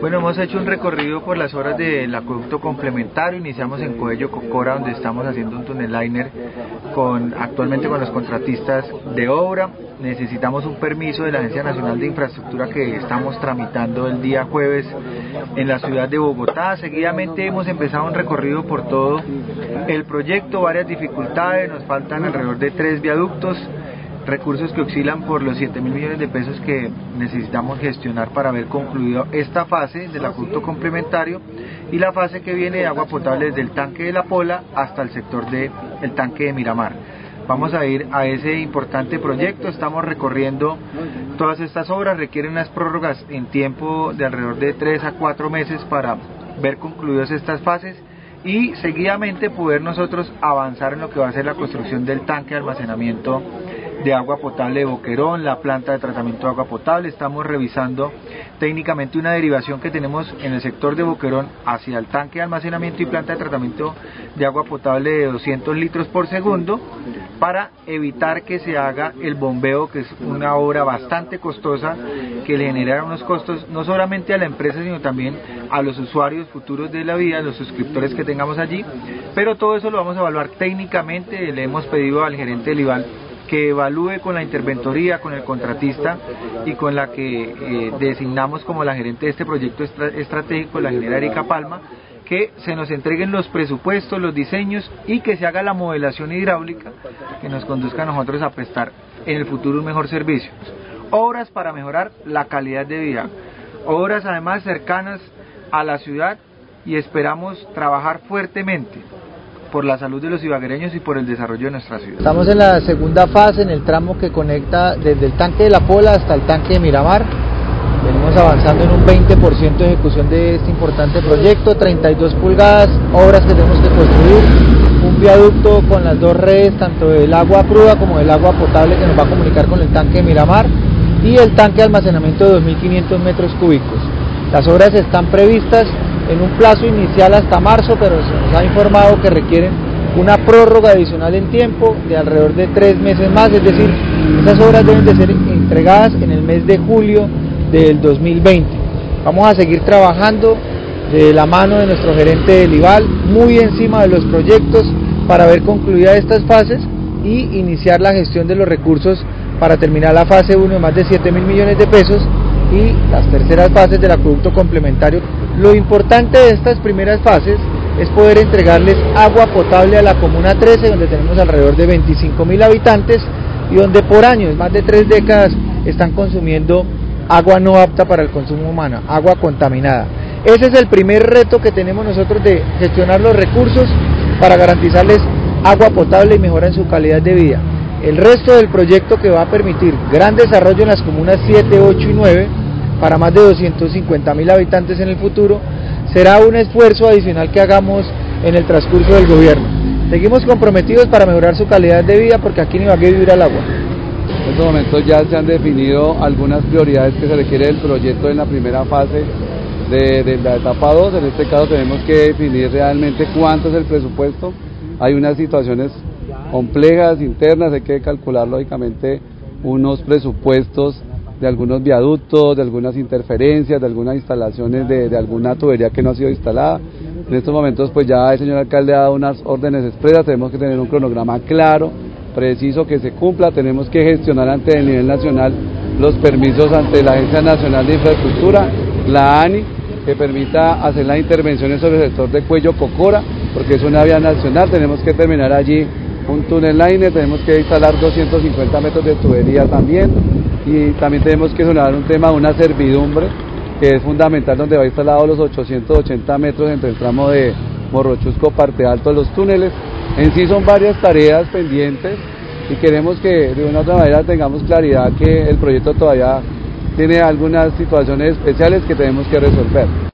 Bueno, hemos hecho un recorrido por las obras del acueducto complementario. Iniciamos en Coello Cocora, donde estamos haciendo un tunnel liner actualmente con los contratistas de obra. Necesitamos un permiso de la Agencia Nacional de Infraestructura que estamos tramitando el día jueves en la ciudad de Bogotá. Seguidamente hemos empezado un recorrido por todo el proyecto, varias dificultades, nos faltan alrededor de 3 viaductos, recursos que oscilan por los 7.000 millones de pesos que necesitamos gestionar para haber concluido esta fase del acueducto complementario y la fase que viene de agua potable desde el tanque de La Pola hasta el sector del tanque de Miramar. Vamos a ir a ese importante proyecto, estamos recorriendo todas estas obras, requieren unas prórrogas en tiempo de alrededor de 3 a 4 meses para ver concluidas estas fases y seguidamente poder nosotros avanzar en lo que va a ser la construcción del tanque de almacenamiento de agua potable de Boquerón, la planta de tratamiento de agua potable. Estamos revisando técnicamente una derivación que tenemos en el sector de Boquerón hacia el tanque de almacenamiento y planta de tratamiento de agua potable de 200 litros por segundo para evitar que se haga el bombeo, que es una obra bastante costosa que le genera unos costos no solamente a la empresa sino también a los usuarios futuros de la vía, los suscriptores que tengamos allí, pero todo eso lo vamos a evaluar técnicamente. Le hemos pedido al gerente del IVAL que evalúe con la interventoría, con el contratista y con la que designamos como la gerente de este proyecto estratégico, la ingeniera Erika Palma, que se nos entreguen los presupuestos, los diseños y que se haga la modelación hidráulica que nos conduzca a nosotros a prestar en el futuro un mejor servicio. Obras para mejorar la calidad de vida, obras además cercanas a la ciudad y esperamos trabajar fuertemente por la salud de los ibaguereños y por el desarrollo de nuestra ciudad. Estamos en la segunda fase, en el tramo que conecta desde el tanque de La Pola hasta el tanque de Miramar. Venimos avanzando en un 20% de ejecución de este importante proyecto, 32 pulgadas, obras que tenemos que construir, un viaducto con las 2 redes, tanto del agua cruda como del agua potable que nos va a comunicar con el tanque de Miramar y el tanque de almacenamiento de 2.500 metros cúbicos. Las obras están previstas en un plazo inicial hasta marzo, pero se nos ha informado que requieren una prórroga adicional en tiempo de alrededor de 3 meses más, es decir, estas obras deben de ser entregadas en el mes de julio del 2020. Vamos a seguir trabajando de la mano de nuestro gerente del IVAL, muy encima de los proyectos para ver concluidas estas fases y iniciar la gestión de los recursos para terminar la fase 1 de más de 7.000 millones de pesos y las terceras fases del acueducto complementario. Lo importante de estas primeras fases es poder entregarles agua potable a la Comuna 13, donde tenemos alrededor de 25.000 habitantes y donde por años, más de 3 décadas, están consumiendo agua no apta para el consumo humano, agua contaminada. Ese es el primer reto que tenemos nosotros, de gestionar los recursos para garantizarles agua potable y mejora en su calidad de vida. El resto del proyecto, que va a permitir gran desarrollo en las comunas 7, 8 y 9, para más de 250.000 habitantes en el futuro, será un esfuerzo adicional que hagamos en el transcurso del gobierno. Seguimos comprometidos para mejorar su calidad de vida, porque aquí en Ibagué vivir al agua. En estos momentos ya se han definido algunas prioridades que se requiere del proyecto en la primera fase de la etapa 2. En este caso tenemos que definir realmente cuánto es el presupuesto. Hay unas situaciones complejas, internas, hay que calcular lógicamente unos presupuestos de algunos viaductos, de algunas interferencias, de algunas instalaciones de alguna tubería que no ha sido instalada. En estos momentos pues ya el señor alcalde ha dado unas órdenes expresas, tenemos que tener un cronograma claro, preciso, que se cumpla. Tenemos que gestionar ante el nivel nacional los permisos ante la Agencia Nacional de Infraestructura, la ANI, que permita hacer las intervenciones sobre el sector de Coello Cocora, porque es una vía nacional. Tenemos que terminar allí un tunnel liner, tenemos que instalar 250 metros de tubería también, y también tenemos que solucionar un tema de una servidumbre que es fundamental, donde va instalado los 880 metros entre el tramo de Morrochusco, Parte Alto de los túneles. En sí son varias tareas pendientes y queremos que de una u otra manera tengamos claridad que el proyecto todavía tiene algunas situaciones especiales que tenemos que resolver.